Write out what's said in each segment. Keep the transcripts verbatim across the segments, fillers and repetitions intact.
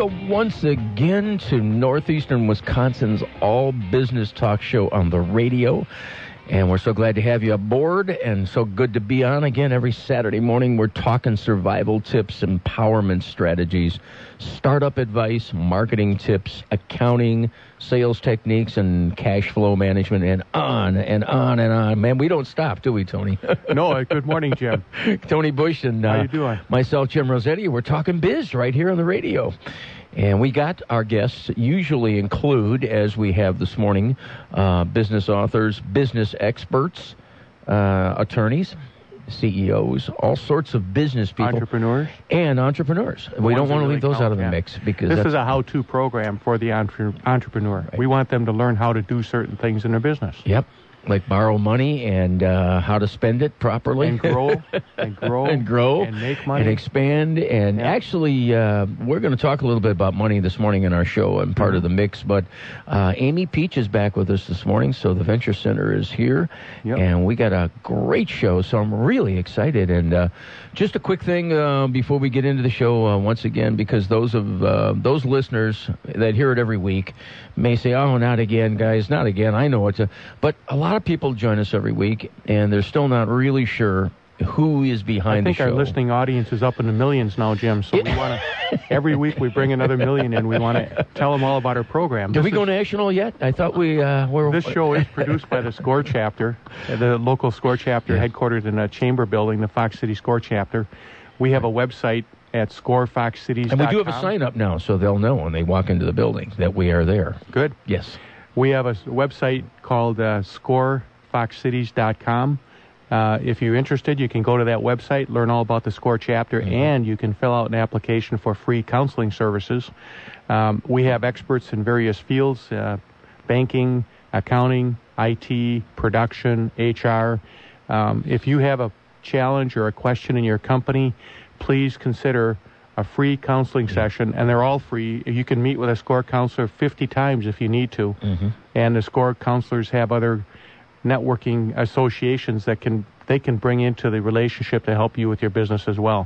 Welcome once again to Northeastern Wisconsin's all business talk show on the radio. And we're so glad to have you aboard and so good to be on again every Saturday morning. We're talking survival tips, empowerment strategies, startup advice, marketing tips, accounting, sales techniques, and cash flow management, and on and on and on. Man, we don't stop, do we, Tony? No, good morning, Jim. Tony Bush and uh, How you doing? myself, Jim Rossetti. We're talking biz right here on the radio. And we got our guests usually include, as we have this morning, uh, business authors, business experts, uh, attorneys, C E Os, all sorts of business people. Entrepreneurs. And entrepreneurs. The We don't ones want to that leave really those out of count, the yeah. mix. because This that's, is a how-to program for the entre- entrepreneur. Right. We want them to learn how to do certain things in their business. Yep. Like borrow money and uh, how to spend it properly. And grow, and grow, and grow, and make money. and expand. And Yeah. actually, uh, we're going to talk a little bit about money this morning in our show and part Mm-hmm. of the mix. But uh, Amy Peach is back with us this morning, so the Venture Center is here. Yep. And we got a great show, so I'm really excited. And uh, just a quick thing uh, before we get into the show uh, once again, because those of uh, those listeners that hear it every week may say, oh, not again, guys, not again. I know what to... But a lot of people join us every week, and they're still not really sure who is behind the show. I think our listening audience is up in the millions now, Jim. So we want to, every week we bring another million in. We want to tell them all about our program. Did This we go is- national yet? I thought we uh, were... This show is produced by the SCORE chapter, uh, the local SCORE chapter Yeah. headquartered in a chamber building, the Fox City SCORE chapter. We have a website at score fox cities dot com. And we do have a sign up now, so they'll know when they walk into the building that we are there. Good. Yes. We have a s- website called uh, score fox cities dot com. Uh, if you're interested, you can go to that website, learn all about the SCORE chapter, Mm-hmm. and you can fill out an application for free counseling services. Um, we have experts in various fields, uh, banking, accounting, I T, production, H R. Um, if you have a challenge or a question in your company, please consider a free counseling session, and they're all free. You can meet with a SCORE counselor fifty times if you need to. Mm-hmm. And the SCORE counselors have other networking associations that can they can bring into the relationship to help you with your business as well.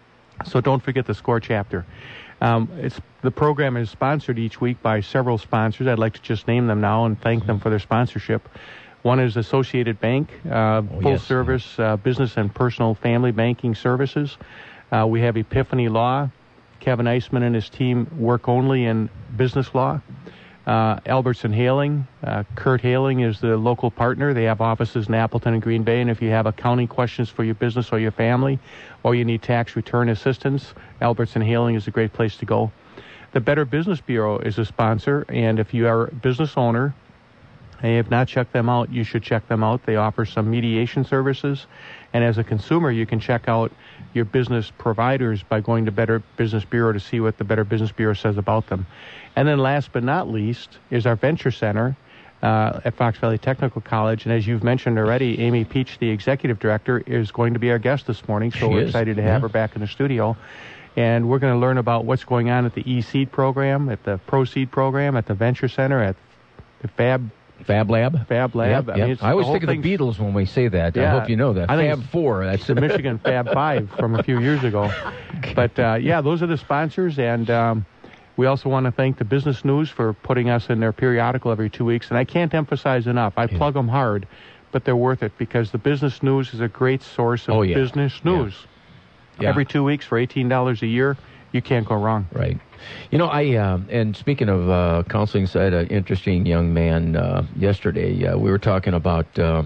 So don't forget the SCORE chapter. Um, it's the program is sponsored each week by several sponsors. I'd like to just name them now and thank them for their sponsorship. One is Associated Bank, uh, Oh, full yes. service uh, business and personal family banking services. Uh, we have Epiphany Law. Kevin Eisman and his team work only in business law. Uh, Albertson Hailing. Uh, Kurt Hailing is the local partner. They have offices in Appleton and Green Bay. And if you have accounting questions for your business or your family, or you need tax return assistance, Albertson Hailing is a great place to go. The Better Business Bureau is a sponsor. And if you are a business owner and you have not checked them out, you should check them out. They offer some mediation services. And as a consumer, you can check out your business providers by going to Better Business Bureau to see what the Better Business Bureau says about them. And then last but not least is our Venture Center uh, at Fox Valley Technical College. And as you've mentioned already, Amy Peach, the executive director, is going to be our guest this morning. So She we're is, excited to yeah. have her back in the studio. And we're going to learn about what's going on at the E-Seed program, at the Pro-Seed program, at the Venture Center, at the Fab Fab Lab? Fab Lab. Yep, I mean, yep. it's I always the whole think of the thing's- Beatles when we say that. I Yeah. hope you know that. I think Fab it's- Four. That's the Michigan Fab Five from a few years ago. But, uh, yeah, those are the sponsors. And um, we also want to thank the Business News for putting us in their periodical every two weeks. And I can't emphasize enough. I Yeah. plug them hard, but they're worth it because the Business News is a great source of Oh, yeah. business Yeah. news. Yeah. Every two weeks for eighteen dollars a year, you can't go wrong. Right. You know, I, uh, and speaking of uh, counseling, so I had an interesting young man uh, yesterday. Uh, we were talking about uh,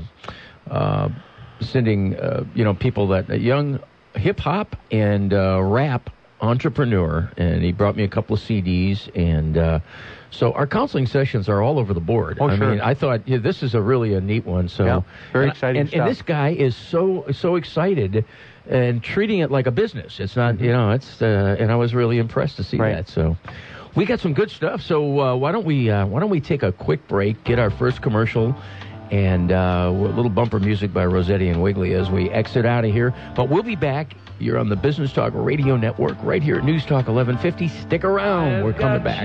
uh, sending, uh, you know, people that, a young hip-hop and uh, rap entrepreneur, and he brought me a couple of C Ds, and uh, so our counseling sessions are all over the board. Oh, I sure. mean, I thought yeah, this is a really a neat one. So Yeah, very and- exciting and, stuff. and this guy is so so excited and treating it like a business. It's not, you know, it's uh, and I was really impressed to see Right. that. So we got some good stuff. So uh, why don't we uh, why don't we take a quick break, get our first commercial, and uh, a little bumper music by Rossetti and Wiggly as we exit out of here. But we'll be back. You're on the Business Talk Radio Network right here at News Talk eleven fifty. Stick around. We're coming back.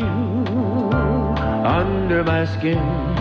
Under my skin,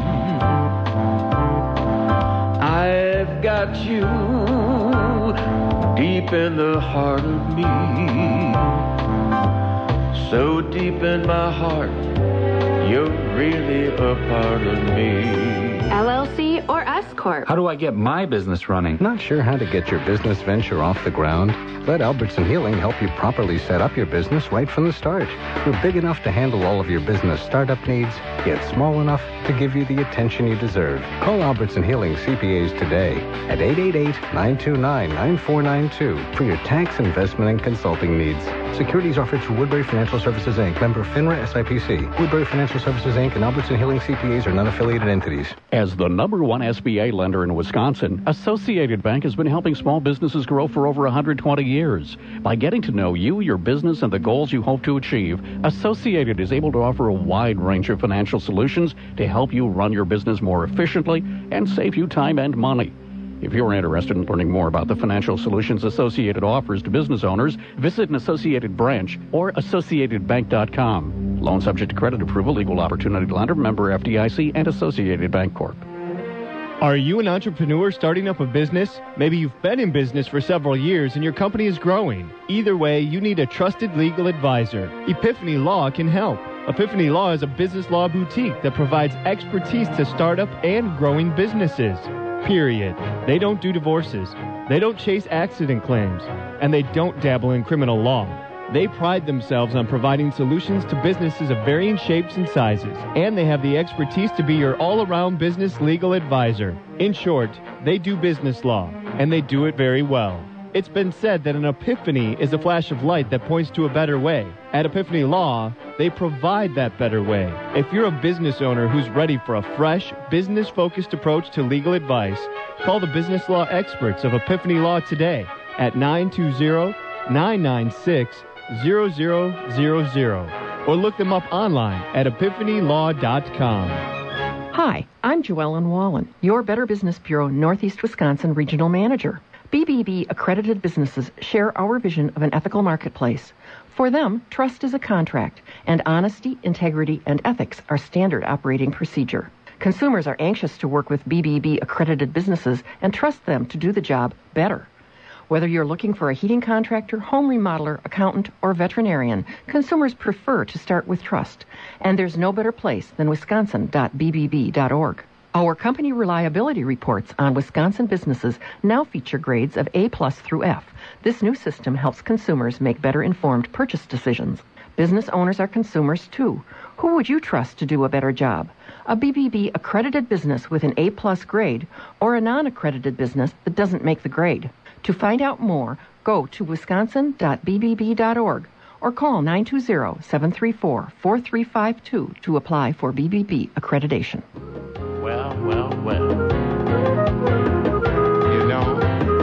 I've got you deep in the heart of me. so deep in my heart, you're really a part of me. L L C or S Corp? How do I get my business running? Not sure how to get your business venture off the ground? Let Albertson Healing help you properly set up your business right from the start. We're big enough to handle all of your business startup needs, yet small enough to give you the attention you deserve. Call Albertson Healing C P As today at eight eight eight, nine two nine, nine four nine two for your tax, investment, and consulting needs. Securities offered through Woodbury Financial Services, Incorporated. Member FINRA S I P C. Woodbury Financial Services, Incorporated and Albertson Healing C P As are non-affiliated entities. As the number one S B A lender in Wisconsin, Associated Bank has been helping small businesses grow for over one hundred twenty years. By getting to know you, your business, and the goals you hope to achieve, Associated is able to offer a wide range of financial solutions to help you run your business more efficiently and save you time and money. If you're interested in learning more about the financial solutions Associated offers to business owners, visit an Associated branch or associated bank dot com. Loan subject to credit approval, equal opportunity lender, member F D I C, and Associated Bank Corp. Are you an entrepreneur starting up a business? Maybe you've been in business for several years and your company is growing. Either way, you need a trusted legal advisor. Epiphany Law can help. Epiphany Law is a business law boutique that provides expertise to startup and growing businesses. Period. They don't do divorces. They don't chase accident claims. And they don't dabble in criminal law. They pride themselves on providing solutions to businesses of varying shapes and sizes. And they have the expertise to be your all-around business legal advisor. In short, they do business law. And they do it very well. It's been said that an epiphany is a flash of light that points to a better way. At Epiphany Law, they provide that better way. If you're a business owner who's ready for a fresh, business-focused approach to legal advice, call the business law experts of Epiphany Law today at nine two zero, nine nine six, zero zero zero zero or look them up online at epiphany law dot com. Hi, I'm Joellen Wallen, your Better Business Bureau Northeast Wisconsin Regional Manager. B B B accredited businesses share our vision of an ethical marketplace. For them, trust is a contract, and honesty, integrity, and ethics are standard operating procedure. Consumers are anxious to work with B B B accredited businesses and trust them to do the job better. Whether you're looking for a heating contractor, home remodeler, accountant, or veterinarian, consumers prefer to start with trust. And there's no better place than wisconsin dot b b b dot org. Our company reliability reports on Wisconsin businesses now feature grades of A plus through F. This new system helps consumers make better informed purchase decisions. Business owners are consumers too. Who would you trust to do a better job? A B B B accredited business with an A plus grade or a non-accredited business that doesn't make the grade? To find out more, go to wisconsin dot b b b dot org or call nine two zero, seven three four, four three five two to apply for B B B accreditation. Well, well, well. You know,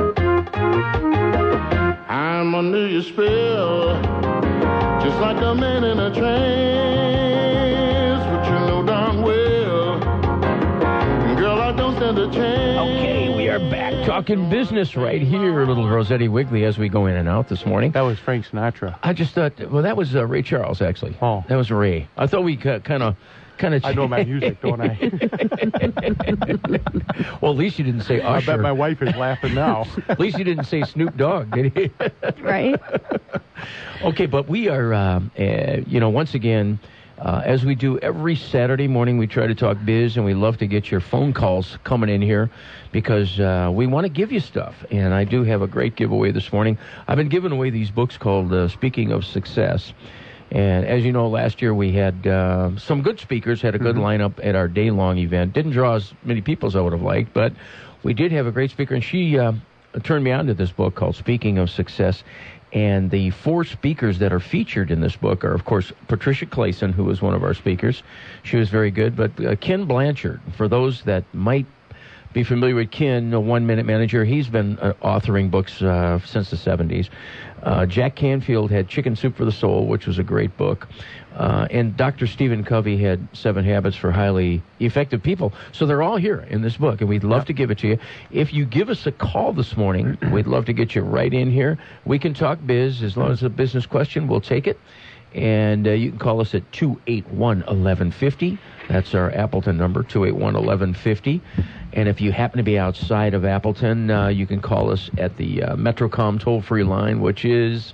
I'm under your spell, just like a man in a trance, but you know darn well, girl, I don't stand a chance. Okay, we are back talking business right here, little Rossetti Wiggly, as we go in and out this morning. That was Frank Sinatra. I just thought, well, that was uh, Ray Charles, actually. Oh. That was Ray. I thought we kind of... Kind of I know my music, don't I? Well, at least you didn't say Usher. I bet my wife is laughing now. At least you didn't say Snoop Dogg, did you? Right. Okay, but we are, uh, uh, you know, once again, uh, as we do every Saturday morning, we try to talk biz, and we love to get your phone calls coming in here because uh, we want to give you stuff. And I do have a great giveaway this morning. I've been giving away these books called uh, Speaking of Success. And as you know, last year we had uh, some good speakers, had a good mm-hmm. lineup at our day-long event. Didn't draw as many people as I would have liked, but we did have a great speaker, and she uh, turned me on to this book called Speaking of Success. And the four speakers that are featured in this book are, of course, Patricia Clayson, who was one of our speakers. She was very good. But uh, Ken Blanchard, for those that might be familiar with Ken, a one-minute manager, he's been uh, authoring books uh, since the seventies. Uh, Jack Canfield had Chicken Soup for the Soul, which was a great book. Uh, and Doctor Stephen Covey had Seven Habits for Highly Effective People. So they're all here in this book, and we'd love yep. to give it to you. If you give us a call this morning, we'd love to get you right in here. We can talk biz. As long as it's a business question, we'll take it. And uh, you can call us at two eight one, one one five zero. That's our Appleton number, two eight one, one one five zero. And if you happen to be outside of Appleton, uh, you can call us at the uh, Metrocom toll-free line, which is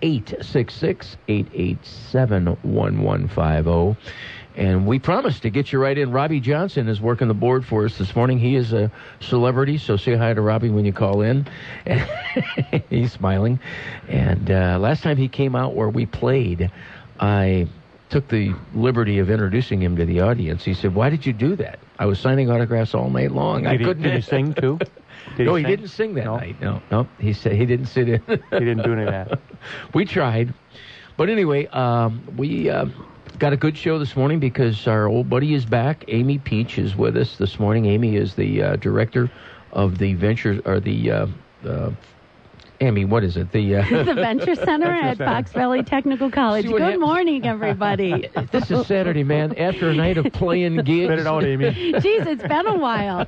eight six six, eight eight seven, one one five zero. And we promised to get you right in. Robbie Johnson is working the board for us this morning. He is a celebrity, so say hi to Robbie when you call in. He's smiling. And uh, last time he came out where we played, I took the liberty of introducing him to the audience. He said, "Why did you do that? I was signing autographs all night long. Did I he, couldn't." Did he sing too? Did no, he, he sing? didn't sing that no. night. No, no. He said he didn't sit in. He didn't do any of that. We tried. But anyway, um, we uh, got a good show this morning because our old buddy is back. Amy Peach is with us this morning. Amy is the uh, director of the Ventures, or the... Uh, uh, Amy, what is it? The uh, the Venture Center Venture at Center. Fox Valley Technical College. Good happens. morning, everybody. This is Saturday, man. After a night of playing gigs. Spit it out, Amy. Jeez, it's been a while.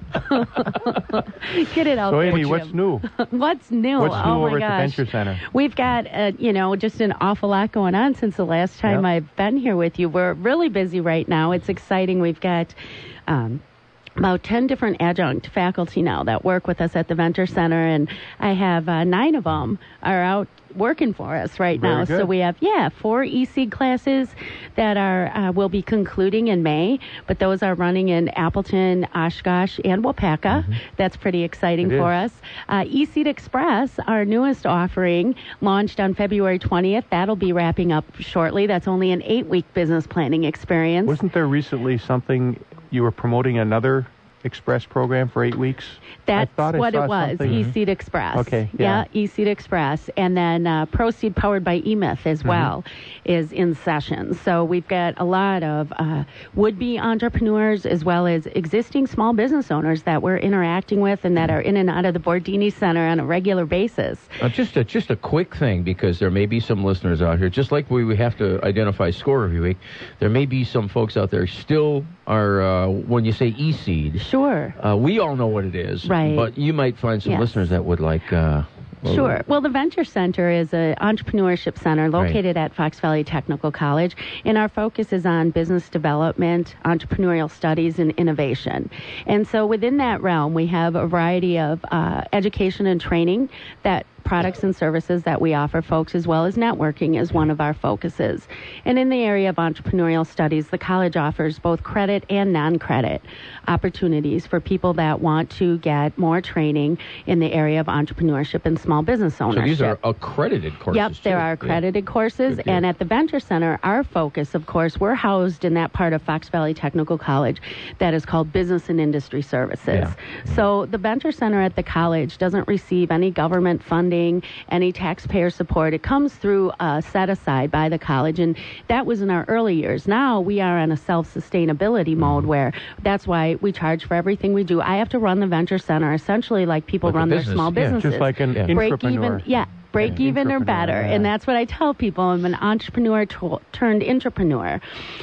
Get it out So, there, Amy, Jim. what's new? What's new? What's new oh over my at gosh. the Venture Center? We've got, uh, you know, just an awful lot going on since the last time Yep. I've been here with you. We're really busy right now. It's exciting. We've got um, about ten different adjunct faculty now that work with us at the Venture Center, and I have uh, nine of them are out working for us right Very now. good. So we have, yeah, four E C classes that are uh, will be concluding in May, but those are running in Appleton, Oshkosh, and Wapaka. Mm-hmm. That's pretty exciting It for is. us. Uh, eSeat Express, our newest offering, launched on February twentieth. That'll be wrapping up shortly. That's only an eight-week business planning experience. Wasn't there recently something you were promoting another Express program for eight weeks? That's I thought I what saw it was, something- eSeat Express. Okay, yeah. eSeat Express. And then uh, Proceed, powered by eMyth as Mm-hmm. well, is in session. So we've got a lot of uh, would-be entrepreneurs as well as existing small business owners that we're interacting with and that are in and out of the Bordini Center on a regular basis. Uh, just a just a quick thing, because there may be some listeners out here, just like we, we have to identify score every week, there may be some folks out there still are, uh, when you say eSeed, Sure. uh, we all know what it is, Right. but you might find some Yes. listeners that would like... Uh, well, Sure. Well, the Venture Center is an entrepreneurship center located at Fox Valley Technical College, and our focus is on business development, entrepreneurial studies, and innovation. And so within that realm, we have a variety of uh, education and training that products and services that we offer folks, as well as networking is one of our focuses. And in the area of entrepreneurial studies, the college offers both credit and non-credit opportunities for people that want to get more training in the area of entrepreneurship and small business ownership. So these are accredited courses. Yep, there too. are accredited Yeah. courses. Good deal. And at the Venture Center, our focus, of course, we're housed in that part of Fox Valley Technical College that is called Business and Industry Services. Yeah. So the Venture Center at the college doesn't receive any government funding, any taxpayer support. It comes through a set aside by the college, and that was in our early years. Now we are in a self-sustainability mode where that's why we charge for everything we do. I have to run the Venture Center essentially like people Like a run their business, small yeah. businesses. Just like an Yeah. break entrepreneur. even, yeah, break Yeah, even or entrepreneur, better, yeah. and that's what I tell people. I'm an entrepreneur t- turned entrepreneur.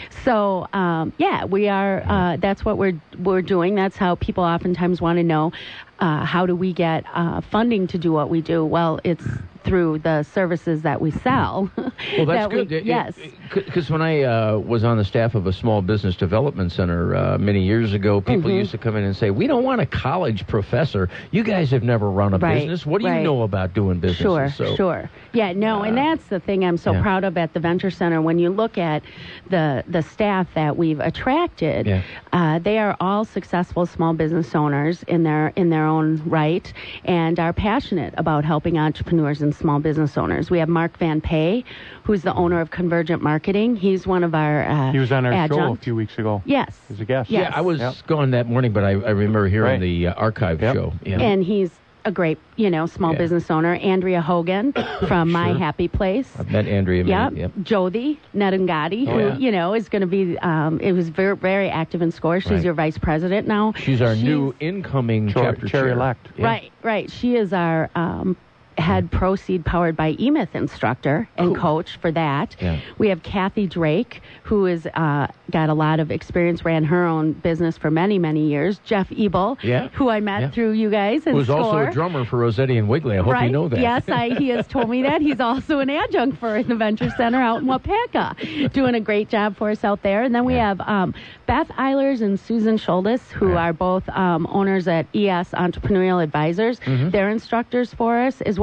So um, yeah, we are. Uh, that's what we're we're doing. That's how people oftentimes want to know. Uh, how do we get uh, funding to do what we do? Well, it's through the services that we sell. Well, that's that we- good. It- yes. Because when I uh, was on the staff of a small business development center uh, many years ago, people Mhm. used to come in and say, "We don't want a college professor. You guys have never run a Right, business. What do right. you know about doing business?" Sure, so, sure. Yeah, no, and uh, that's the thing I'm so yeah. proud of at the Venture Center. When you look at the the staff that we've attracted, Yeah. uh, they are all successful small business owners in their in their own right, and are passionate about helping entrepreneurs and small business owners. We have Mark Van Pay, who's the owner of Convergent Marketing. He's one of our uh, He was on our show a adjunct. few weeks ago. Yes. As a guest. Yeah, Yes. I was Yep. gone that morning, but I, I remember hearing Right. the uh, archive Yep. show. Yeah. And he's a great, you know, small Yeah. business owner. Andrea Hogan from My Sure. Happy Place. I've met Andrea. Yeah, many- Yep. Jodi Nedungati, Oh, who yeah. you know is going to be. Um, it was very very active in SCORE. She's Right. your vice president now. She's our new incoming Chair- chapter chair chair. elect. Yeah. Right, right. She is our um, head Proceed powered by eMyth instructor and coach for that. Yeah. We have Kathy Drake, who has uh, got a lot of experience, ran her own business for many many years. Jeff Ebel, Yeah. who I met Yeah. through you guys in Who's also SCORE. a drummer for Rossetti and Wigley. I hope right? you know that. Yes, I, he has told me that. He's also an adjunct for the Venture Center out in Wapaka, doing a great job for us out there. And then we Yeah. have um, Beth Eilers and Susan Schuldes, who Right. are both um, owners at E S Entrepreneurial Advisors. Mhm. They're instructors for us, as well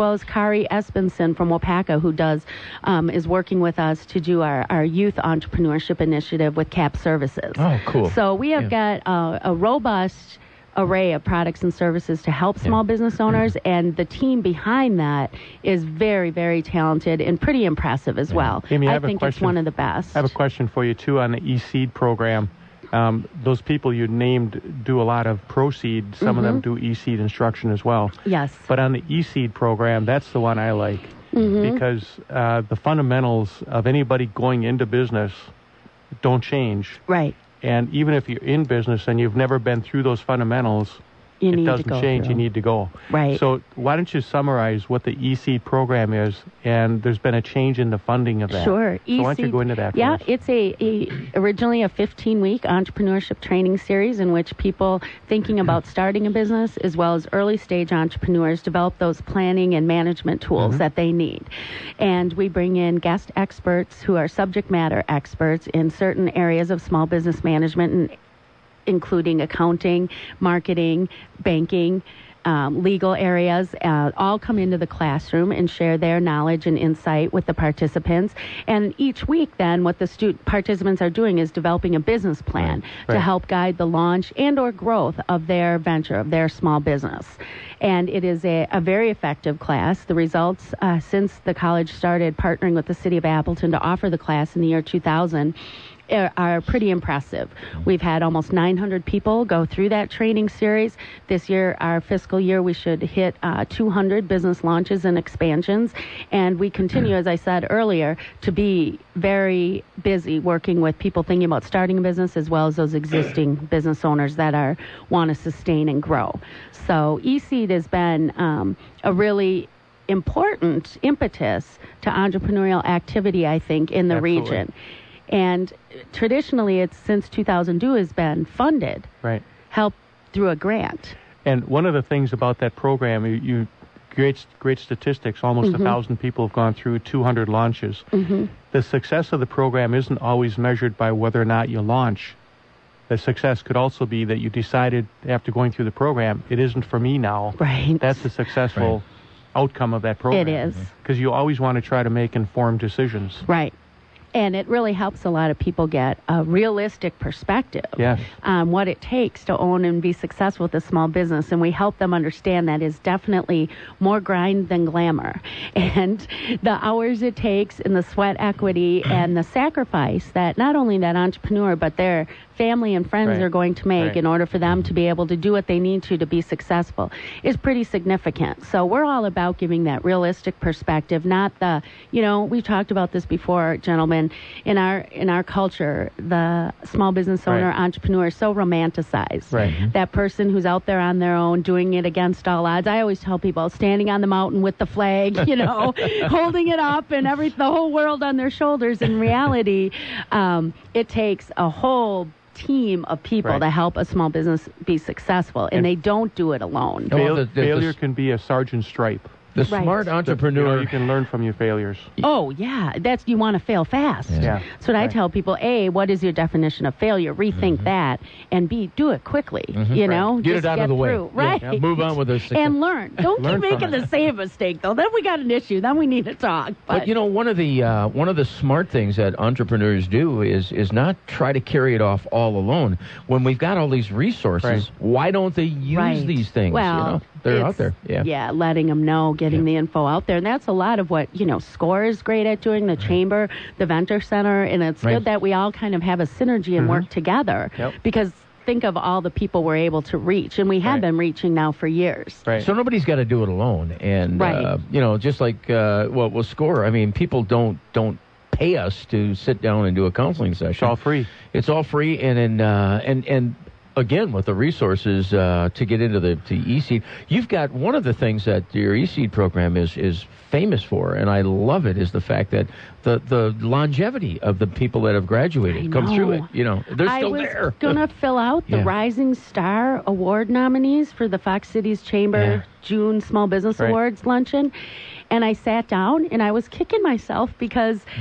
well as Kari Espenson from Wapaka, who does um, is working with us to do our, our youth entrepreneurship initiative with C A P Services. Oh, cool. So we have Yeah. got uh, a robust array of products and services to help small Yeah. business owners, and the team behind that is very, very talented and pretty impressive as well. Amy, I I have a think it's question. one of the best. I have a question for you, too, on the e-seed program. Um, those people you named do a lot of pro-seed. Some of them do e-seed instruction as well. Yes. But on the e-seed program, that's the one I like Mhm. because uh, the fundamentals of anybody going into business don't change. Right. And even if you're in business and you've never been through those fundamentals, You it need to doesn't go change. through. You need to go. Right. So why don't you summarize what the e-seed program is? And there's been a change in the funding of that. Sure. So why don't you E-seed- go into that Yeah, for us? it's a, a originally a fifteen-week entrepreneurship training series in which people thinking about starting a business as well as early-stage entrepreneurs develop those planning and management tools Mhm. that they need. And we bring in guest experts who are subject matter experts in certain areas of small business management, and including accounting, marketing, banking, um, legal areas, uh, all come into the classroom and share their knowledge and insight with the participants. And each week, then, what the stu- participants are doing is developing a business plan Right. to help guide the launch and or growth of their venture, of their small business. And it is a, a very effective class. The results, uh, since the college started partnering with the City of Appleton to offer the class in the year two thousand, are- are pretty impressive. We've had almost nine hundred people go through that training series. This year, our fiscal year, we should hit uh, two hundred business launches and expansions. And we continue, as I said earlier, to be very busy working with people thinking about starting a business as well as those existing business owners that are want to sustain and grow. So eSeed has been um, a really important impetus to entrepreneurial activity, I think, in the Absolutely. region. And traditionally, it's since two thousand two has been funded, Right. helped through a grant. And one of the things about that program, you, you great great statistics. Almost a Mhm. thousand people have gone through two hundred launches. hmm The success of the program isn't always measured by whether or not you launch. The success could also be that you decided after going through the program, it isn't for me now. Right. That's the successful outcome of that program. It is. Because you always want to try to make informed decisions. Right. And it really helps a lot of people get a realistic perspective Yes. on what it takes to own and be successful with a small business. And we help them understand that is definitely more grind than glamour. And the hours it takes and the sweat equity and the sacrifice that not only that entrepreneur, but their family and friends Right. are going to make Right. in order for them to be able to do what they need to to be successful is pretty significant. So we're all about giving that realistic perspective, not the, you know, we've talked about this before, gentlemen. In our in our culture, the small business owner, Right. entrepreneur is so romanticized. Right. That person who's out there on their own, doing it against all odds. I always tell people, standing on the mountain with the flag, you know, holding it up and every the whole world on their shoulders. In reality, um, it takes a whole team of people Right. to help a small business be successful, and, And- they don't do it alone. Well, Fail- the- the- the failure s- can be a sergeant stripe. The Right. smart You know, entrepreneur. you can learn from your failures. Oh, yeah. That's you want to fail fast. Yeah. Yeah. So what I Right. tell people, A, what is your definition of failure? Rethink Mm-hmm. that. And B, do it quickly. You know? Get Just it out of the way. through. Yeah, Right. yeah. Move on with this. And learn. Don't Learn keep from making it. the same mistake, though. Then we got an issue. Then we need to talk. But, But you know, one of the uh, one of the smart things that entrepreneurs do is is not try to carry it off all alone. When we've got all these resources, Right. why don't they use Right. these things? Well, you know, they're it's- out there. Yeah. Yeah, letting them know, getting Yeah. the info out there. And that's a lot of what, you know, SCORE is great at doing, the Chamber, the Venture Center. And it's Right. good that we all kind of have a synergy and work together. Yep. Because think of all the people we're able to reach. And we have Right. been reaching now for years. Right. So nobody's got to do it alone. And Right. uh, you know, just like uh, well, well, SCORE. I mean, people don't don't pay us to sit down and do a counseling session. It's all free. It's all free, and and uh, and and again with the resources uh, to get into the to eSeed, you've got one of the things that your eSeed program is is famous for, and I love it, is the fact that the the longevity of the people that have graduated I come through know. it. You know, they're I still was there. gonna fill out the Yeah. Rising Star Award nominees for the Fox Cities Chamber Yeah. June Small Business Right. Awards luncheon, and I sat down and I was kicking myself because Mm.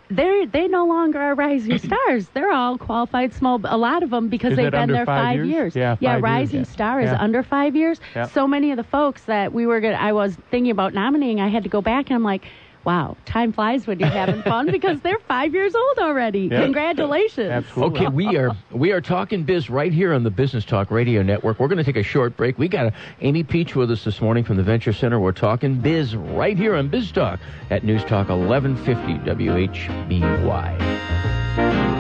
They're they no longer are rising stars. They're all qualified small. A lot of them because Is they've it been under there five five years? years. Yeah, yeah. five Rising years. Star is Yeah. under five years. Yeah. So many of the folks that we were gonna, I was thinking about nominating. I had to go back and I'm like, wow, time flies when you're having fun because they're five years old already. Yeah. Congratulations. Absolutely. Okay, we are we are talking biz right here on the Business Talk Radio Network. We're going to take a short break. We got uh, Amy Peach with us this morning from the Venture Center. We're talking biz right here on Biz Talk at News Talk eleven fifty W H B Y.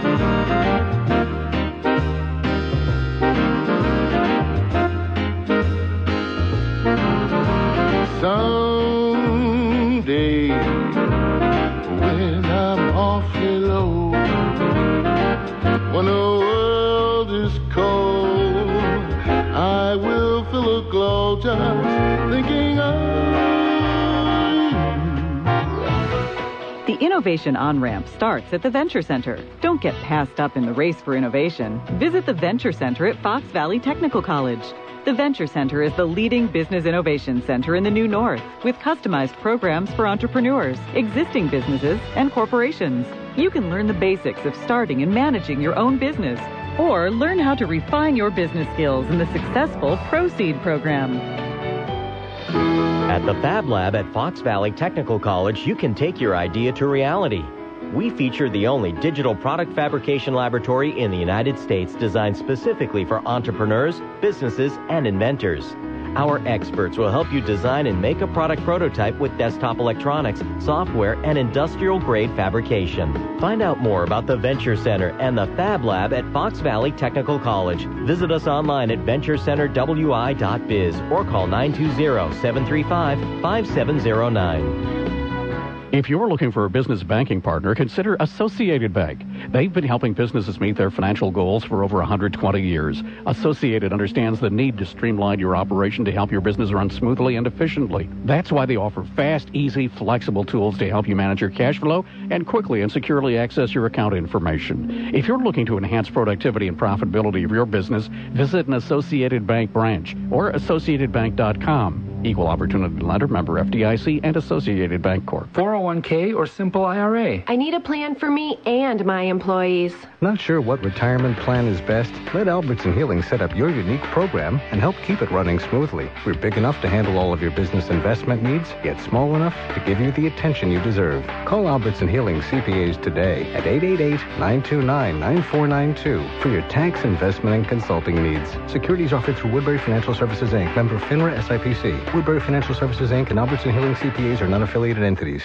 Someday, when I'm awfully low, when the world is cold, I will feel a glow just thinking of The Innovation On-Ramp starts at the Venture Center. Don't get passed up in the race for innovation. Visit the Venture Center at Fox Valley Technical College. The Venture Center is the leading business innovation center in the New North, with customized programs for entrepreneurs, existing businesses, and corporations. You can learn the basics of starting and managing your own business, or learn how to refine your business skills in the successful Proceed program. At the Fab Lab at Fox Valley Technical College, you can take your idea to reality. We feature the only digital product fabrication laboratory in the United States designed specifically for entrepreneurs, businesses, and inventors. Our experts will help you design and make a product prototype with desktop electronics, software, and industrial-grade fabrication. Find out more about the Venture Center and the Fab Lab at Fox Valley Technical College. Visit us online at venture center w i dot biz or call nine two zero, seven three five, five seven zero nine. If you're looking for a business banking partner, consider Associated Bank. They've been helping businesses meet their financial goals for over one hundred twenty years. Associated understands the need to streamline your operation to help your business run smoothly and efficiently. That's why they offer fast, easy, flexible tools to help you manage your cash flow and quickly and securely access your account information. If you're looking to enhance productivity and profitability of your business, visit an Associated Bank branch or associated bank dot com. Equal Opportunity Lender, member F D I C, and Associated Bank Corp. four oh one k or simple I R A. I need a plan for me and my employees. Not sure what retirement plan is best? Let Albertson Healing set up your unique program and help keep it running smoothly. We're big enough to handle all of your business investment needs, yet small enough to give you the attention you deserve. Call Albertson Healing C P As today at eight eight eight, nine two nine, nine four nine two for your tax, investment, and consulting needs. Securities offered through Woodbury Financial Services, Incorporated, member FINRA S I P C. Woodbury Financial Services, Incorporated and Albertson Healing C P As are non-affiliated entities.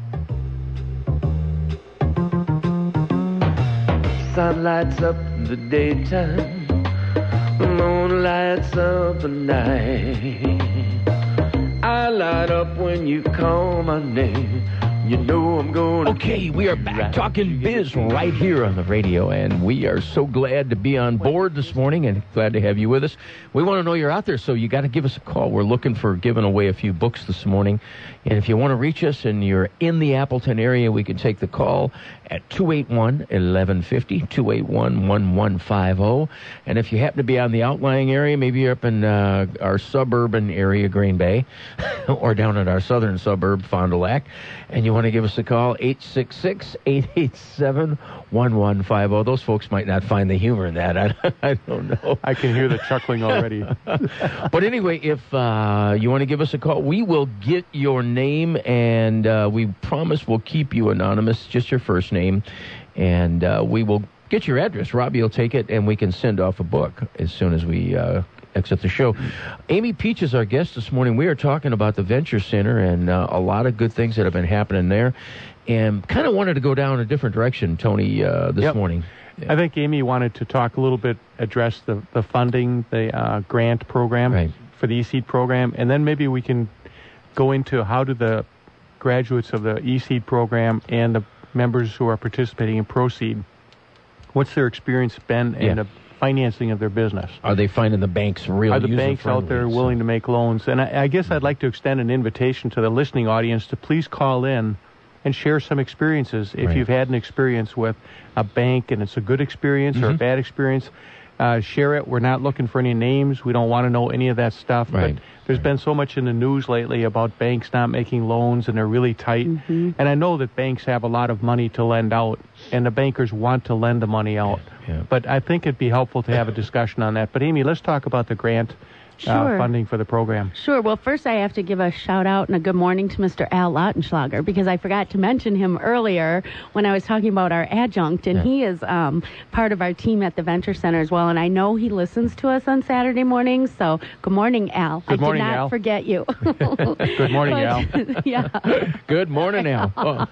Sun lights up the daytime, the moon lights up the night. I light up when you call my name. You know I'm going to... Okay, we are back talking biz right here on the radio, and we are so glad to be on board this morning and glad to have you with us. We want to know you're out there, so you got to give us a call. We're looking for giving away a few books this morning, and if you want to reach us and you're in the Appleton area, we can take the call at two eight one, eleven fifty, two eight one, one one five zero, and if you happen to be on the outlying area, maybe you're up in uh, our suburban area, Green Bay, or down in our southern suburb, Fond du Lac, and you want to give us a call, eight six six, eight eight seven, one one five zero. Those folks might not find the humor in that. I, I don't know. I can hear the chuckling already. But anyway, if uh, you want to give us a call, we will get your name, and uh, we promise we'll keep you anonymous, just your first name, and uh, we will get your address. Robbie will take it, and we can send off a book as soon as we... Uh, exit the show. Amy Peach is our guest this morning. We are talking about the Venture Center and uh, a lot of good things that have been happening there, and kind of wanted to go down a different direction, Tony, uh, this yep. morning. Yeah. I think Amy wanted to talk a little bit, address the, the funding, the uh, grant program right. for the E-Seed program, and then maybe we can go into how do the graduates of the E-Seed program and the members who are participating in Proceed, what's their experience been in yeah. the financing of their business. Are they finding the banks real? Are the banks out there willing to make loans? And I, I guess I'd like to extend an invitation to the listening audience to please call in and share some experiences. If right. you've had an experience with a bank and it's a good experience mm-hmm. or a bad experience, Uh, share it. We're not looking for any names. We don't want to know any of that stuff. Right. But there's been so much in the news lately about banks not making loans and they're really tight. Mm-hmm. And I know that banks have a lot of money to lend out, and the bankers want to lend the money out. Yeah, yeah. But I think it'd be helpful to have a discussion on that. But Amy, let's talk about the grant Sure. uh, funding for the program. Sure. Well, first I have to give a shout out and a good morning to Mister Al Lautenschlager, because I forgot to mention him earlier when I was talking about our adjunct, and Yeah. he is um, part of our team at the Venture Center as well, and I know he listens to us on Saturday mornings, so good morning, Al. Good morning, I did not Al. forget you. Good morning, Al. Yeah. Good morning, Al. Oh.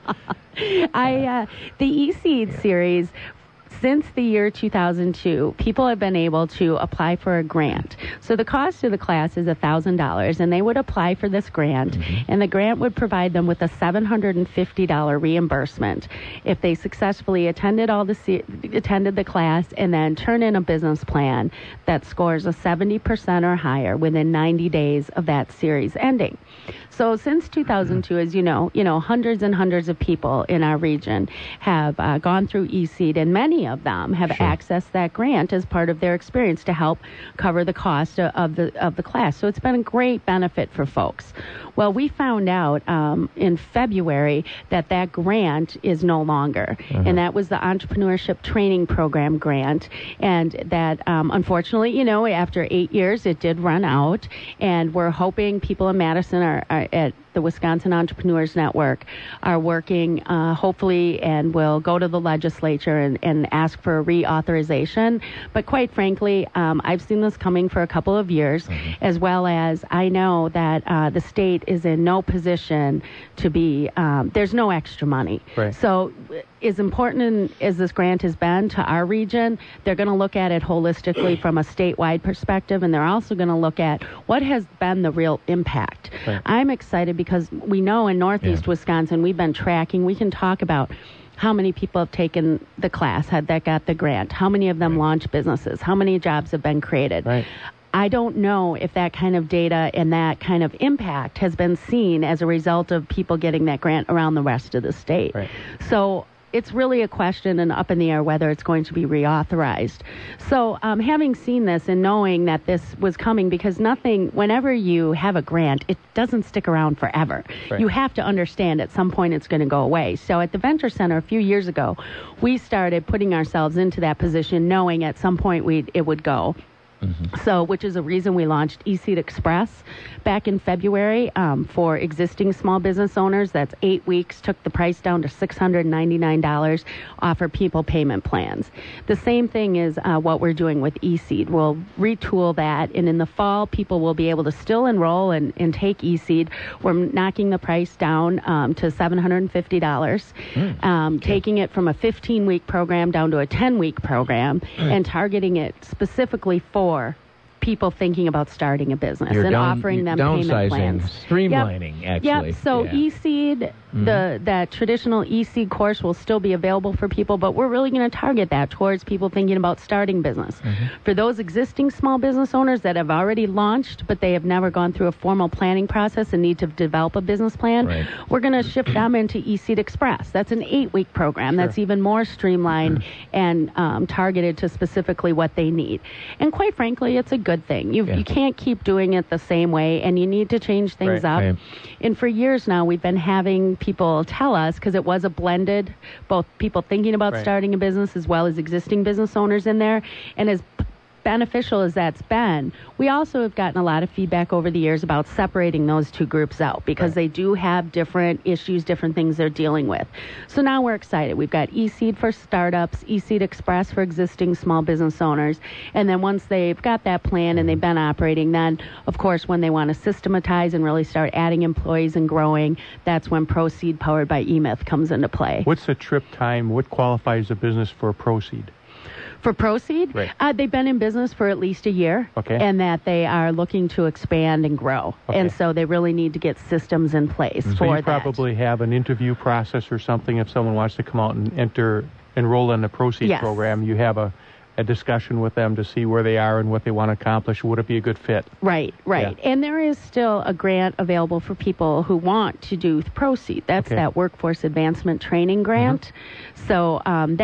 I uh, the E-Seed series, since the year two thousand two, people have been able to apply for a grant. So the cost of the class is one thousand dollars, and they would apply for this grant, Mm-hmm. and the grant would provide them with a seven hundred fifty dollars reimbursement if they successfully attended all the se- attended the class and then turn in a business plan that scores a seventy percent or higher within ninety days of that series ending. So since two thousand two, as you know, you know, hundreds and hundreds of people in our region have uh, gone through E-Seed, and many of them have Sure. accessed that grant as part of their experience to help cover the cost of, of the of the class. So it's been a great benefit for folks. Well, we found out um, in February that that grant is no longer, Uh-huh. and that was the Entrepreneurship Training Program grant, and that um, unfortunately, you know, after eight years, it did run out, and we're hoping people in Madison are, are at the Wisconsin Entrepreneurs Network are working, uh, hopefully, and will go to the legislature and, and ask for a reauthorization. But quite frankly, um, I've seen this coming for a couple of years, Mm-hmm. as well as I know that uh, the state is in no position to be, um, there's no extra money. Right. So as important as this grant has been to our region, they're going to look at it holistically from a statewide perspective, and they're also going to look at what has been the real impact. Right. I'm excited because we know in Northeast Yeah. Wisconsin, we've been tracking, we can talk about how many people have taken the class, had that got the grant, how many of them Right. launched businesses, how many jobs have been created. Right. I don't know if that kind of data and that kind of impact has been seen as a result of people getting that grant around the rest of the state. Right. So it's really a question and up in the air whether it's going to be reauthorized. So um, having seen this and knowing that this was coming, because nothing, whenever you have a grant, it doesn't stick around forever. Right. You have to understand at some point it's going to go away. So at the Venture Center a few years ago, we started putting ourselves into that position knowing at some point we'd, it would go. Mm-hmm. So, which is a reason we launched E-Seed Express back in February um, for existing small business owners. That's eight weeks, took the price down to six hundred ninety-nine dollars, offer people payment plans. The same thing is uh, what we're doing with E-Seed. We'll retool that, and in the fall, people will be able to still enroll and, and take E-Seed. We're knocking the price down um, to seven hundred fifty dollars, mm. um, okay. taking it from a fifteen-week program down to a ten-week program, mm. and targeting it specifically for people thinking about starting a business. You're and down, offering them downsizing, payment plans. Streamlining, yep. actually. Yep. So yeah. E-Seed, mm-hmm. the that traditional E-Seed course will still be available for people, but we're really going to target that towards people thinking about starting business. Mm-hmm. For those existing small business owners that have already launched, but they have never gone through a formal planning process and need to develop a business plan, right. we're going to shift them into E-Seed Express. That's an eight-week program sure. that's even more streamlined and um, targeted to specifically what they need. And quite frankly, it's a good thing. You, yeah. you can't keep doing it the same way, and you need to change things right. up. Right. And for years now, we've been having people tell us, because it was a blended, both people thinking about right. starting a business as well as existing business owners in there, and as beneficial as that's been, we also have gotten a lot of feedback over the years about separating those two groups out because right. they do have different issues, different things they're dealing with. So now we're excited. We've got E-Seed for startups, E-Seed Express for existing small business owners, and then once they've got that plan and they've been operating, then, of course, when they want to systematize and really start adding employees and growing, that's when Proceed, powered by eMyth, comes into play. What's the trip time? What qualifies a business for Proceed? For Proceed, right. uh, they've been in business for at least a year, okay. and that they are looking to expand and grow. Okay. And so they really need to get systems in place so for you that. probably have an interview process or something if someone wants to come out and enter, enroll in the Proceed yes. program. You have a, a discussion with them to see where they are and what they want to accomplish. Would it be a good fit? Right, right. Yeah. And there is still a grant available for people who want to do Proceed. That's okay. that Workforce Advancement Training Grant. Mm-hmm. So um, that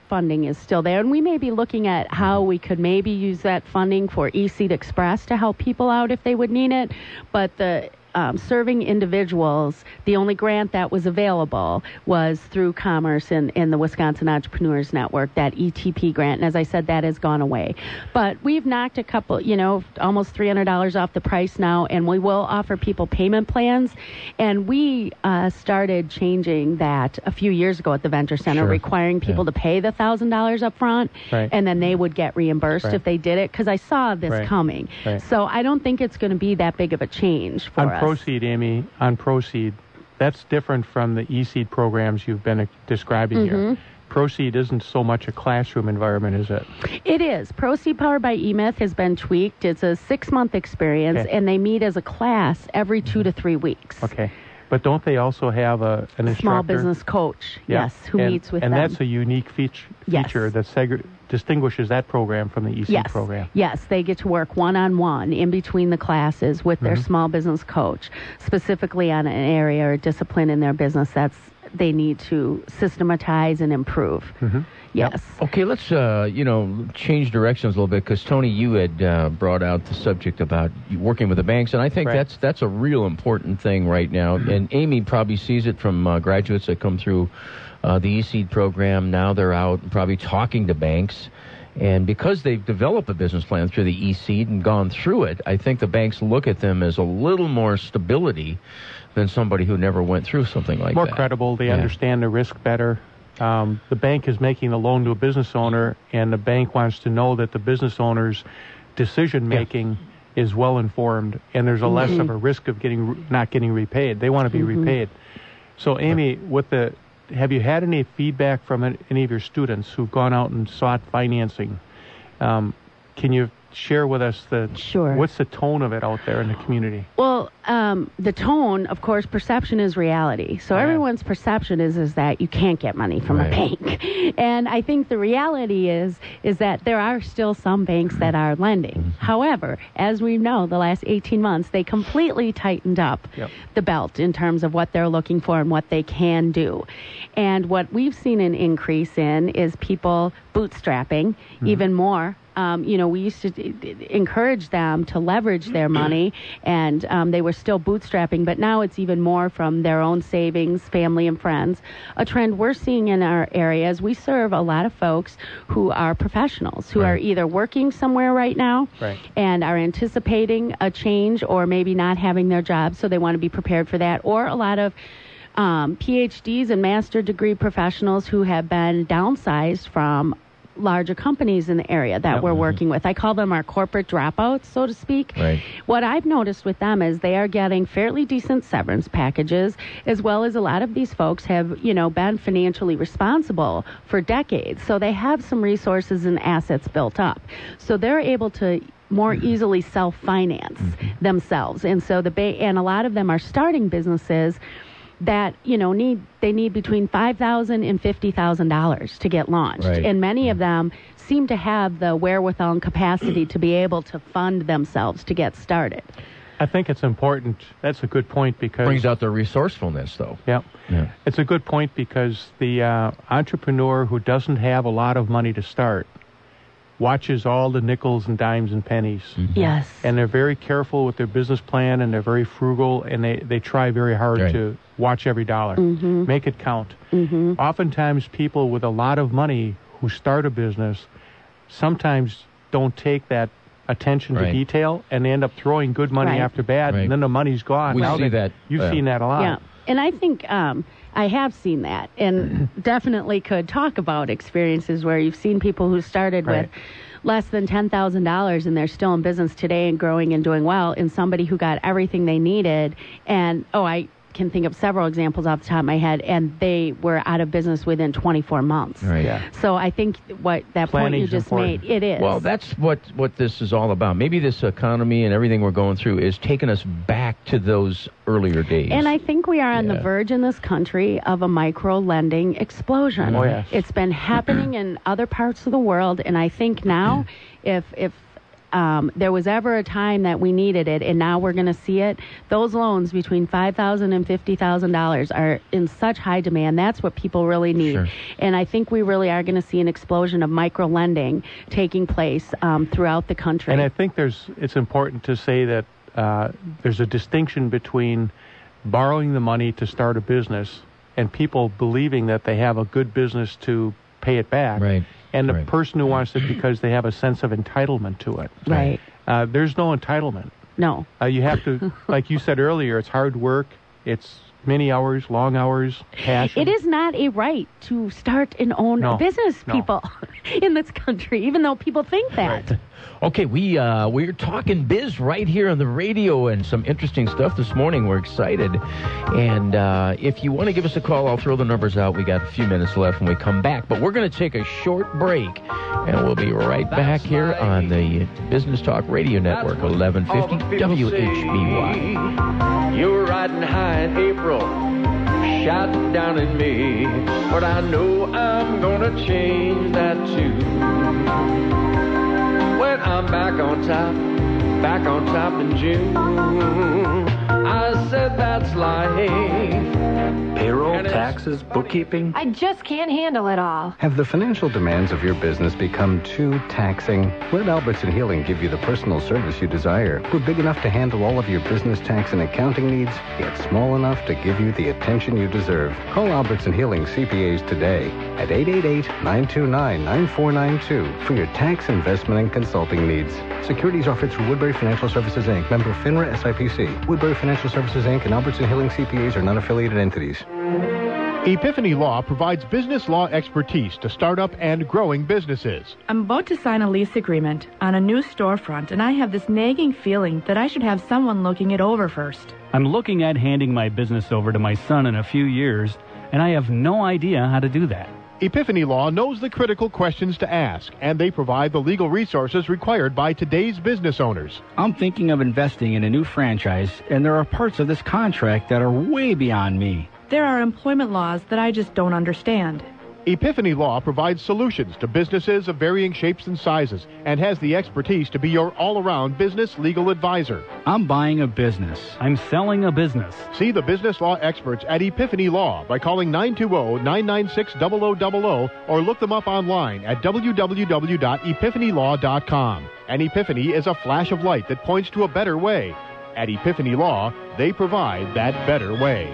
funding is still there. And we may be looking at how we could maybe use that funding for eSeed Express to help people out if they would need it. But the Um, serving individuals, the only grant that was available was through Commerce and, and the Wisconsin Entrepreneurs Network, that E T P grant. And as I said, that has gone away. But we've knocked a couple, you know, almost three hundred dollars off the price now, and we will offer people payment plans. And we uh, started changing that a few years ago at the Venture Center, Sure. requiring people Yeah. to pay the one thousand dollars up front, Right. and then they would get reimbursed Right. if they did it, because I saw this Right. coming. Right. So I don't think it's going to be that big of a change for On us. Proceed, Amy, on Proceed, that's different from the eSeed programs you've been uh, describing Mhm. here. Proceed isn't so much a classroom environment, is it? It is. Proceed Powered by eMyth has been tweaked. It's a six-month experience, Okay. and they meet as a class every two to three weeks. Okay. But don't they also have a an instructor? Small business coach, Yeah. yes, who and, meets with and them. And that's a unique feature, Yes. feature that seg- distinguishes that program from the eSeed yes. program. Yes, they get to work one-on-one in between the classes with their Mhm. small business coach, specifically on an area or discipline in their business that's they need to systematize and improve. Mm-hmm. Yes. Okay, let's, uh, you know, change directions a little bit, because, Tony, you had uh, brought out the subject about you working with the banks, and I think Right. that's that's a real important thing right now. And Amy probably sees it from uh, graduates that come through uh, the eSeed program. Now they're out probably talking to banks. And because they've developed a business plan through the eSeed and gone through it, I think the banks look at them as a little more stability than somebody who never went through something like More that. credible. They Yeah. understand the risk better. Um, the bank is making a loan to a business owner, and the bank wants to know that the business owner's decision making is well informed, and there's a less Mhm. of a risk of getting not getting repaid. They want to be Mhm. repaid. So, Amy, with the have you had any feedback from any of your students who've gone out and sought financing? Um, can you share with us the Sure. what's the tone of it out there in the community? Well, um, the tone, of course, perception is reality. So Yeah. everyone's perception is is that you can't get money from Right. a bank, and I think the reality is is that there are still some banks that are lending. However, as we know, the last eighteen months they completely tightened up Yep. the belt in terms of what they're looking for and what they can do. And what we've seen an increase in is people bootstrapping even more. Um, you know, we used to d- d- encourage them to leverage their money, and um, they were still bootstrapping, but now it's even more from their own savings, family, and friends. A trend we're seeing in our areas, we serve a lot of folks who are professionals, who Right. are either working somewhere right now Right. and are anticipating a change, or maybe not having their job, so they want to be prepared for that, or a lot of um, P H Ds and master degree professionals who have been downsized from larger companies in the area that Yep. we're working with. I call them our corporate dropouts, so to speak. Right. What I've noticed with them is they are getting fairly decent severance packages, as well as a lot of these folks have, you know, been financially responsible for decades. So they have some resources and assets built up. So they're able to more easily self-finance themselves. And so the ba- and a lot of them are starting businesses that, you know, need they need between five thousand dollars and fifty thousand dollars to get launched. Right. And many of them seem to have the wherewithal and capacity to be able to fund themselves to get started. I think it's important. That's a good point because Brings out the resourcefulness, though. yeah, Yeah. it's a good point because the uh, entrepreneur who doesn't have a lot of money to start watches all the nickels and dimes and pennies. Mm-hmm. Yes. And they're very careful with their business plan, and they're very frugal, and they, they try very hard Right. to watch every dollar, Mhm. make it count. Mhm. Oftentimes, people with a lot of money who start a business sometimes don't take that attention Right. to detail, and they end up throwing good money Right. after bad, Right. and then the money's gone. We Now see that, You've uh, seen that a lot. Yeah. And I think um, I have seen that, and definitely could talk about experiences where you've seen people who started Right. with less than ten thousand dollars and they're still in business today and growing and doing well, and somebody who got everything they needed. And, oh, I can think of several examples off the top of my head, and they were out of business within twenty-four months. Right. Yeah. So I think what that point you Planning's just important. made, it is. Well, that's what, what this is all about. Maybe this economy and everything we're going through is taking us back to those earlier days. And I think we are on Yeah. the verge in this country of a micro lending explosion. Oh, yes. It's been happening in other parts of the world, and I think now if if um, there was ever a time that we needed it, and now we're going to see it, those loans between five thousand dollars and fifty thousand dollars are in such high demand. That's what people really need. Sure. And I think we really are going to see an explosion of micro lending taking place um, throughout the country. And I think there's it's important to say that uh, there's a distinction between borrowing the money to start a business and people believing that they have a good business to pay it back. Right. And the right. person who wants it because they have a sense of entitlement to it. Right. Uh, there's no entitlement. No. Uh, you have to, like you said earlier, it's hard work. It's many hours, long hours, passion. It is not a right to start and own No. a business, No. people, in this country, even though people think that. Right. Okay, we, uh, we're talking biz right here on the radio and some interesting stuff this morning. We're excited. And uh, if you want to give us a call, I'll throw the numbers out. We got a few minutes left when we come back. But we're going to take a short break, and we'll be right back here on the Business Talk Radio Network, eleven fifty W H B Y. You were riding high in April, shouting down at me, but I know I'm gonna change that too. When I'm back on top, back on top in June, I said that's life. Payroll, taxes, bookkeeping. I just can't handle it all. Have the financial demands of your business become too taxing? Let Albertson Healing give you the personal service you desire. We're big enough to handle all of your business tax and accounting needs, yet small enough to give you the attention you deserve. Call Albertson Healing C P As today at eight eight eight, nine two nine, nine four nine two for your tax, investment, and consulting needs. Securities offered through Woodbury Financial Services, Incorporated. Member FINRA S I P C. Woodbury Financial Services, Incorporated and Albertson Healing C P As are non-affiliated entities. Epiphany Law provides business law expertise to startup and growing businesses. I'm about to sign a lease agreement on a new storefront, and I have this nagging feeling that I should have someone looking it over first. I'm looking at handing my business over to my son in a few years, and I have no idea how to do that. Epiphany Law knows the critical questions to ask, and they provide the legal resources required by today's business owners. I'm thinking of investing in a new franchise, and there are parts of this contract that are way beyond me. There are employment laws that I just don't understand. Epiphany Law provides solutions to businesses of varying shapes and sizes and has the expertise to be your all-around business legal advisor. I'm buying a business. I'm selling a business. See the business law experts at Epiphany Law by calling nine two zero, nine nine six, zero zero zero zero or look them up online at w w w dot epiphany law dot com. An epiphany is a flash of light that points to a better way. At Epiphany Law, they provide that better way.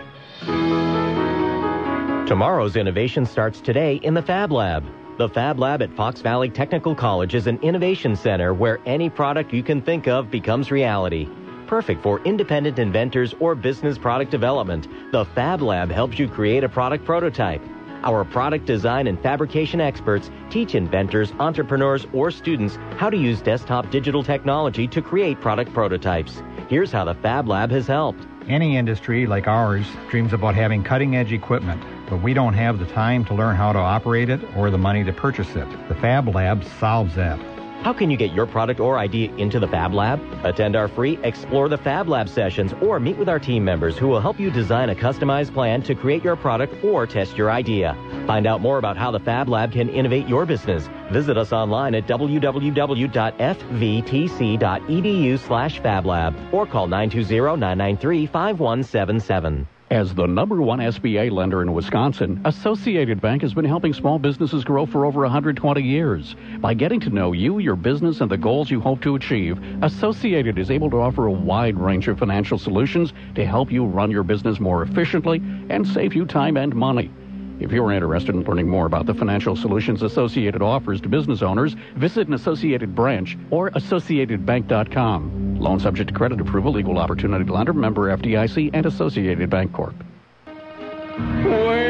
Tomorrow's innovation starts today in the Fab Lab. The Fab Lab at Fox Valley Technical College is an innovation center where any product you can think of becomes reality. Perfect for independent inventors or business product development, the Fab Lab helps you create a product prototype. Our product design and fabrication experts teach inventors, entrepreneurs, or students how to use desktop digital technology to create product prototypes. Here's how the Fab Lab has helped. Any industry like ours dreams about having cutting-edge equipment, but we don't have the time to learn how to operate it or the money to purchase it. The Fab Lab solves that. How can you get your product or idea into the Fab Lab? Attend our free Explore the Fab Lab sessions or meet with our team members who will help you design a customized plan to create your product or test your idea. Find out more about how the Fab Lab can innovate your business. Visit us online at w w w dot f v t c dot e d u slash Fab Lab or call nine two zero, nine nine three, five one seven seven. As the number one S B A lender in Wisconsin, Associated Bank has been helping small businesses grow for over one hundred twenty years. By getting to know you, your business, and the goals you hope to achieve, Associated is able to offer a wide range of financial solutions to help you run your business more efficiently and save you time and money. If you're interested in learning more about the financial solutions Associated offers to business owners, visit an Associated branch or associated bank dot com. Loan subject to credit approval, equal opportunity lender, member F D I C, and Associated Bank Corp. When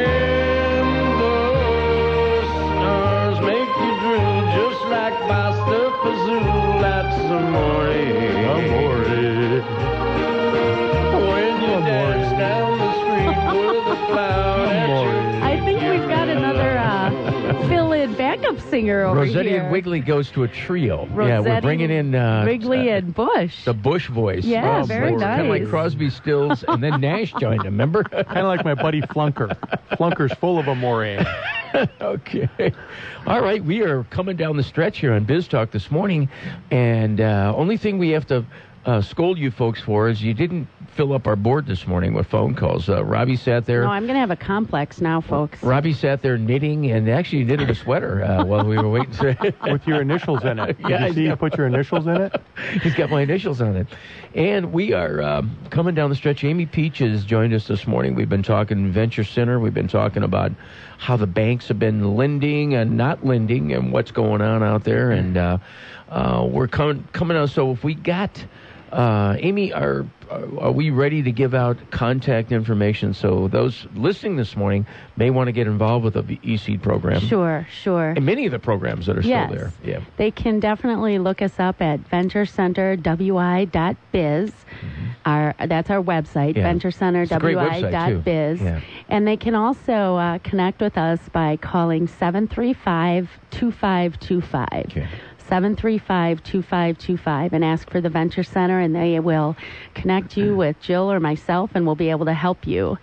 the stars make you drool just like Buster Pazool, that's the morning. Amore. When you dance down the street with a cloud at your I think we've got another uh, fill-in backup singer over Rosetti here. and Wiggly goes to a trio. Rosetti, yeah, we're bringing in uh, Wrigley uh, and Bush. the Bush voice. Yeah, oh, very boy. nice. Kind of like Crosby, Stills, and then Nash joined him, remember? Kind of like my buddy Flunker. Flunker's full of amore. Okay. All right, we are coming down the stretch here on Biz Talk this morning, and uh, only thing we have to uh, scold you folks for is you didn't fill up our board this morning with phone calls. Uh, Robbie sat there. No, I'm going to have a complex now, folks. Robbie sat there knitting and actually knitted a sweater uh, while we were waiting. To With your initials in it. Did Yeah, you see you put your initials in it? He's got my initials on it. And we are um, coming down the stretch. Amy Peach has joined us this morning. We've been talking Venture Center. We've been talking about how the banks have been lending and not lending and what's going on out there. And uh, uh, we're coming coming out. So if we got... Uh, Amy, are are we ready to give out contact information so those listening this morning may want to get involved with the E-Seed program? Sure, sure. And many of the programs that are yes. still there. Yeah. They can definitely look us up at venture center w i dot biz. Mm-hmm. Our, that's our website, yeah. venture center w i dot biz. Yeah. And they can also uh, connect with us by calling seven three five, two five two five. Okay. seven three five, two five two five and ask for the Venture Center, and they will connect you with Jill or myself, and we'll be able to help you.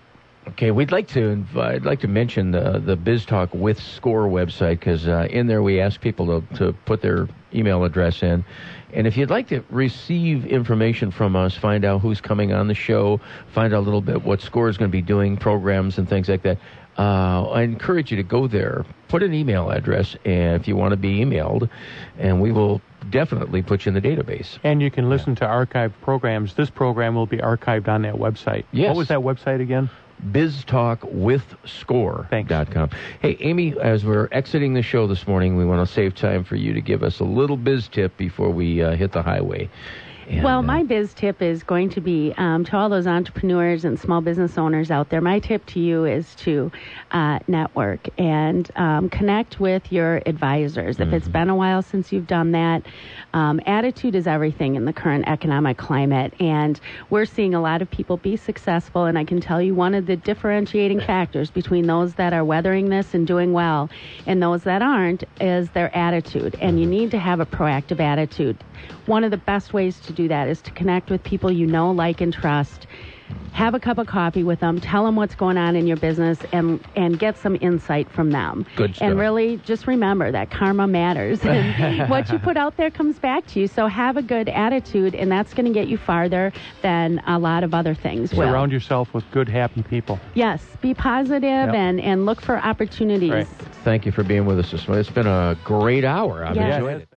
Okay, we'd like to invite, I'd like to mention the the Biz Talk with Score website, because uh, in there we ask people to, to put their email address in. And if you'd like to receive information from us, find out who's coming on the show, find out a little bit what Score is going to be doing, programs and things like that, Uh, I encourage you to go there, put an email address, and if you want to be emailed, and we will definitely put you in the database. And you can listen yeah. to archived programs. This program will be archived on that website. Yes. What was that website again? biz talk with score dot com. Hey, Amy, as we're exiting the show this morning, we want to save time for you to give us a little biz tip before we uh, hit the highway. And, well, uh, my biz tip is going to be um, to all those entrepreneurs and small business owners out there. My tip to you is to uh, network and um, connect with your advisors. Mm-hmm. If it's been a while since you've done that, um, attitude is everything in the current economic climate. And we're seeing a lot of people be successful. And I can tell you one of the differentiating factors between those that are weathering this and doing well and those that aren't is their attitude. And you need to have a proactive attitude. One of the best ways to do that is to connect with people you know, like, and trust. Have a cup of coffee with them. Tell them what's going on in your business and, and get some insight from them. Good stuff. And really just remember that karma matters. And what you put out there comes back to you. So have a good attitude, and that's going to get you farther than a lot of other things will. Surround yourself with good, happy people. Yes. Be positive yep. and, and look for opportunities. Right. Thank you for being with us this morning. It's been a great hour. I've yes. enjoyed it.